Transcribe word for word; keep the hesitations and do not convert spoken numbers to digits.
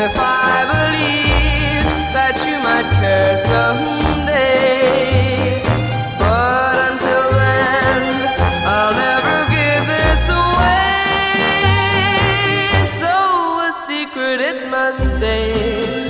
if I believed that you might care someday. But until then, I'll never give this away. So a secret it must stay.